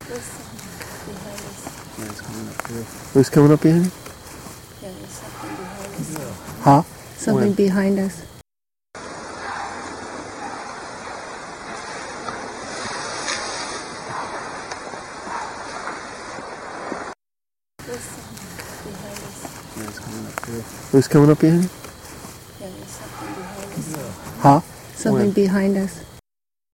There's something behind us. Yeah, it's coming up here. Who's coming up behind you? Yeah, there's something behind us. Huh? Something When? behind us. There's something behind us. Yeah, it's coming up here. Who's coming up behind you? Yeah, there's something behind us. Huh? Something When? behind us.